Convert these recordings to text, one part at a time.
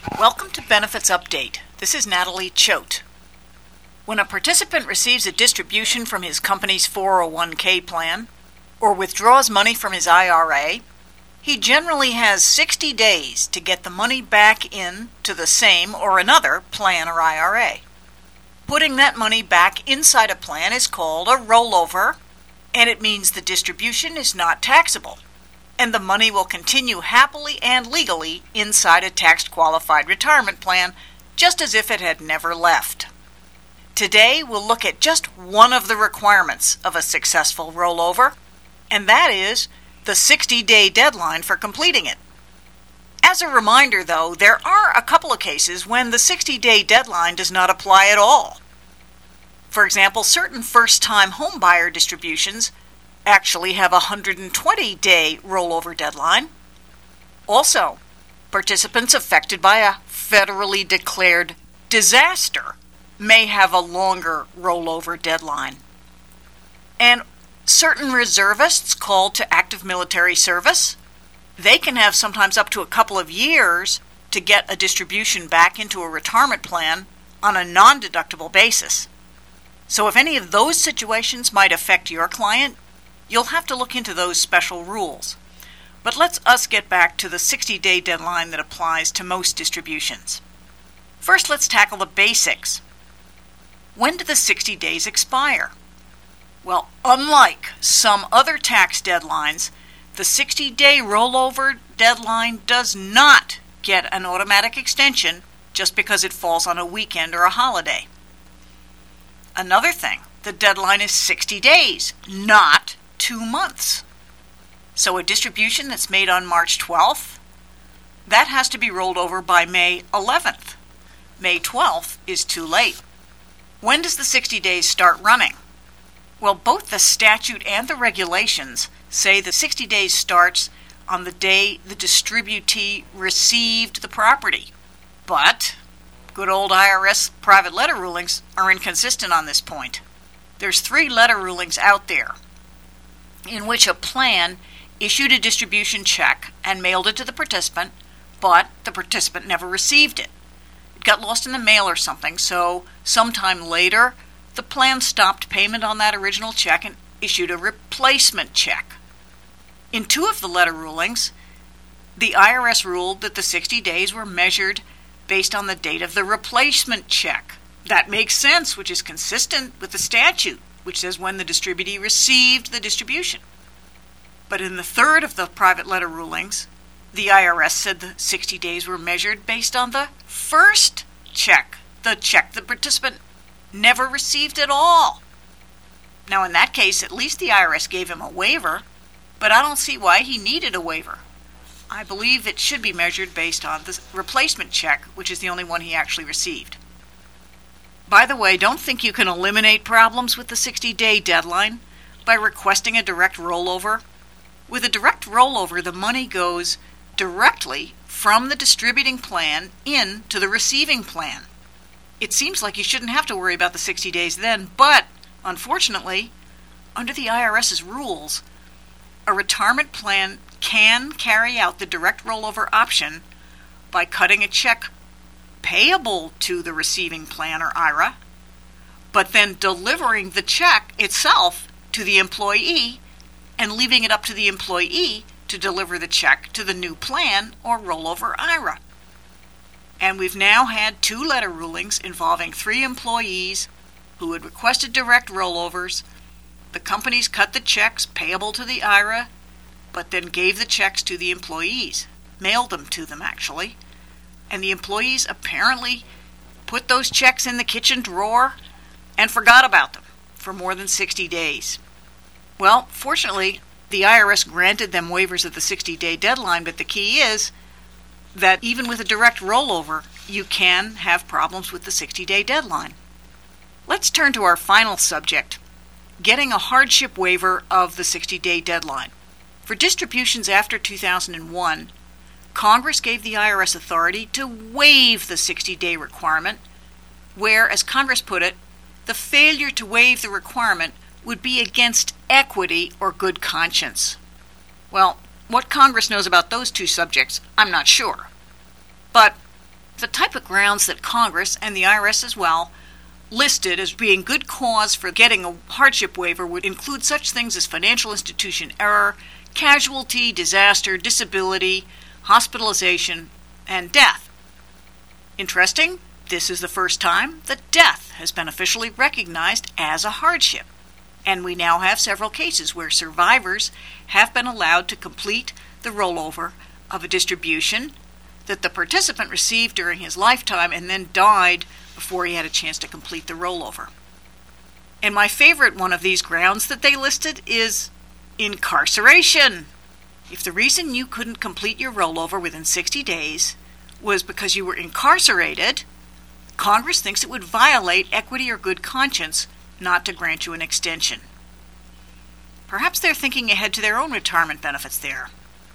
Welcome to Benefits Update. This is Natalie Choate. When a participant receives a distribution from his company's 401k plan or withdraws money from his IRA, he generally has 60 days to get the money back in to the same or another plan or IRA. Putting that money back inside a plan is called a rollover, and it means the distribution is not taxable, and the money will continue happily and legally inside a tax-qualified retirement plan, just as if it had never left. Today, we'll look at just one of the requirements of a successful rollover, and that is the 60-day deadline for completing it. As a reminder, though, there are a couple of cases when the 60-day deadline does not apply at all. For example, certain first-time homebuyer distributions actually have a 120-day rollover deadline. Also, participants affected by a federally declared disaster may have a longer rollover deadline. And certain reservists called to active military service, they can have sometimes up to a couple of years to get a distribution back into a retirement plan on a non-deductible basis. So if any of those situations might affect your client, you'll have to look into those special rules. But let's get back to the 60-day deadline that applies to most distributions. First, let's tackle the basics. When do the 60 days expire? Well, unlike some other tax deadlines, the 60-day rollover deadline does not get an automatic extension just because it falls on a weekend or a holiday. Another thing, the deadline is 60 days, not 2 months. So a distribution that's made on March 12th, that has to be rolled over by May 11th. May 12th is too late. When does the 60 days start running? Well, both the statute and the regulations say the 60 days starts on the day the distributee received the property. But good old IRS private letter rulings are inconsistent on this point. There's 3 letter rulings out there in which a plan issued a distribution check and mailed it to the participant, but the participant never received it. It got lost in the mail or something, so sometime later, the plan stopped payment on that original check and issued a replacement check. In 2 of the letter rulings, the IRS ruled that the 60 days were measured based on the date of the replacement check. That makes sense, which is consistent with the statute, which says when the distributee received the distribution. But in the 3rd of the private letter rulings, the IRS said the 60 days were measured based on the first check, the check the participant never received at all. Now in that case, at least the IRS gave him a waiver, but I don't see why he needed a waiver. I believe it should be measured based on the replacement check, which is the only one he actually received. By the way, don't think you can eliminate problems with the 60-day deadline by requesting a direct rollover. With a direct rollover, the money goes directly from the distributing plan into the receiving plan. It seems like you shouldn't have to worry about the 60 days then, but unfortunately, under the IRS's rules, a retirement plan can carry out the direct rollover option by cutting a check payable to the receiving plan or IRA, but then delivering the check itself to the employee and leaving it up to the employee to deliver the check to the new plan or rollover IRA. And we've now had 2 letter rulings involving 3 employees who had requested direct rollovers. The companies cut the checks payable to the IRA, but then gave the checks to the employees, mailed them to them actually, and the employees apparently put those checks in the kitchen drawer and forgot about them for more than 60 days. Well, fortunately, the IRS granted them waivers of the 60-day deadline, but the key is that even with a direct rollover, you can have problems with the 60-day deadline. Let's turn to our final subject, getting a hardship waiver of the 60-day deadline. For distributions after 2001, Congress gave the IRS authority to waive the 60-day requirement, where, as Congress put it, the failure to waive the requirement would be against equity or good conscience. Well, what Congress knows about those 2 subjects, I'm not sure. But The type of grounds that Congress, and the IRS as well, listed as being good cause for getting a hardship waiver would include such things as financial institution error, casualty, disaster, disability, hospitalization, and death. Interesting, this is the first time that death has been officially recognized as a hardship. And we now have several cases where survivors have been allowed to complete the rollover of a distribution that the participant received during his lifetime and then died before he had a chance to complete the rollover. And my favorite one of these grounds that they listed is incarceration. If the reason you couldn't complete your rollover within 60 days was because you were incarcerated, Congress thinks it would violate equity or good conscience not to grant you an extension. Perhaps they're thinking ahead to their own retirement benefits there.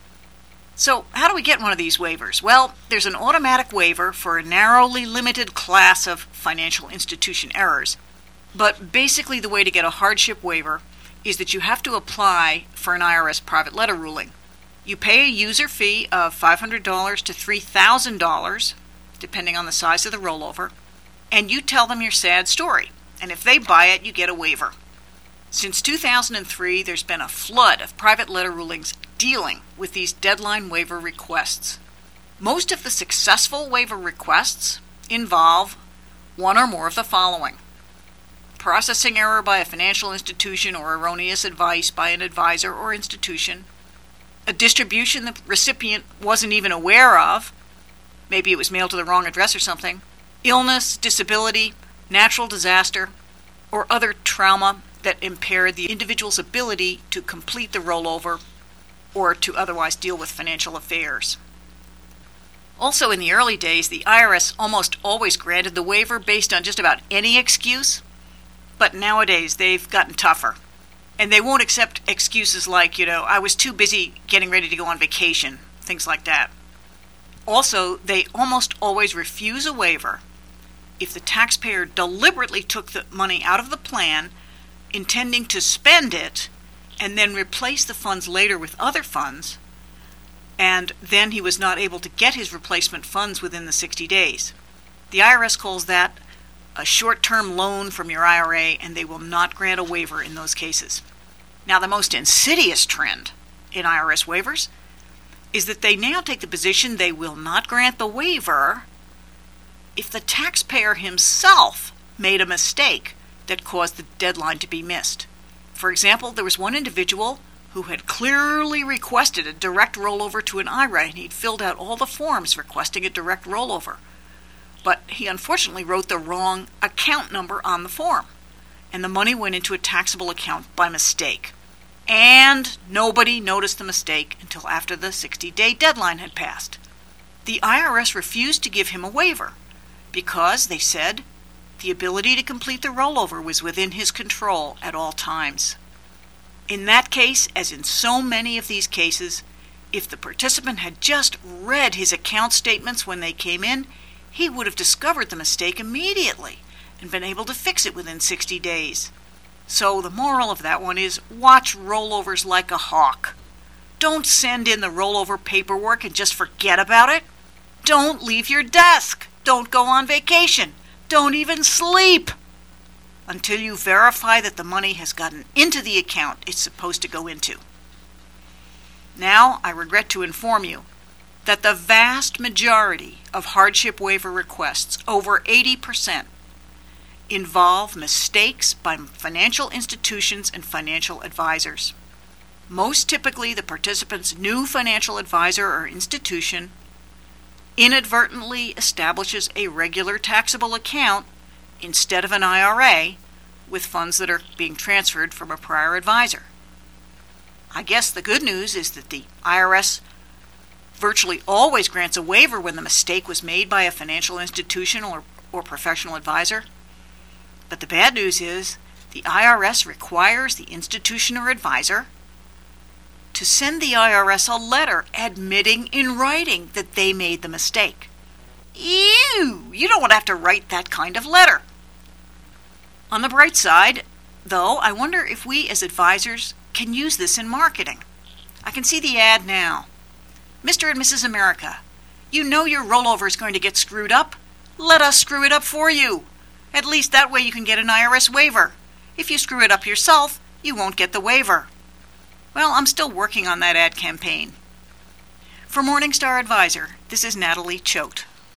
So, how do we get one of these waivers? Well, there's an automatic waiver for a narrowly limited class of financial institution errors. But basically the way to get a hardship waiver is that you have to apply for an IRS private letter ruling. You pay a user fee of $500 to $3,000, depending on the size of the rollover, and you tell them your sad story. And if they buy it, you get a waiver. Since 2003, there's been a flood of private letter rulings dealing with these deadline waiver requests. Most of the successful waiver requests involve one or more of the following: processing error by a financial institution or erroneous advice by an advisor or institution, a distribution the recipient wasn't even aware of, maybe it was mailed to the wrong address or something, illness, disability, natural disaster, or other trauma that impaired the individual's ability to complete the rollover or to otherwise deal with financial affairs. Also, in the early days, the IRS almost always granted the waiver based on just about any excuse, but nowadays they've gotten tougher. And they won't accept excuses like, I was too busy getting ready to go on vacation, things like that. Also, they almost always refuse a waiver if the taxpayer deliberately took the money out of the plan, intending to spend it, and then replace the funds later with other funds, and then he was not able to get his replacement funds within the 60 days. The IRS calls that a short-term loan from your IRA, and they will not grant a waiver in those cases. Now, the most insidious trend in IRS waivers is that they now take the position they will not grant the waiver if the taxpayer himself made a mistake that caused the deadline to be missed. For example, there was one individual who had clearly requested a direct rollover to an IRA, and he'd filled out all the forms requesting a direct rollover. But he unfortunately wrote the wrong account number on the form, and the money went into a taxable account by mistake. And nobody noticed the mistake until after the 60-day deadline had passed. The IRS refused to give him a waiver because, they said, the ability to complete the rollover was within his control at all times. In that case, as in so many of these cases, if the participant had just read his account statements when they came in, he would have discovered the mistake immediately and been able to fix it within 60 days. So the moral of that one is, watch rollovers like a hawk. Don't send in the rollover paperwork and just forget about it. Don't leave your desk. Don't go on vacation. Don't even sleep until you verify that the money has gotten into the account it's supposed to go into. Now, I regret to inform you that the vast majority of hardship waiver requests, over 80%, involve mistakes by financial institutions and financial advisors. Most typically, the participant's new financial advisor or institution inadvertently establishes a regular taxable account instead of an IRA with funds that are being transferred from a prior advisor. I guess the good news is that the IRS virtually always grants a waiver when the mistake was made by a financial institution or professional advisor. But the bad news is the IRS requires the institution or advisor to send the IRS a letter admitting in writing that they made the mistake. Ew! You don't want to have to write that kind of letter. On the bright side, though, I wonder if we as advisors can use this in marketing. I can see the ad now. Mr. and Mrs. America, You know your rollover is going to get screwed up. Let us screw it up for you. At least that way you can get an IRS waiver. If you screw it up yourself, you won't get the waiver. Well, I'm still working on that ad campaign. For Morningstar Advisor, this is Natalie Choate.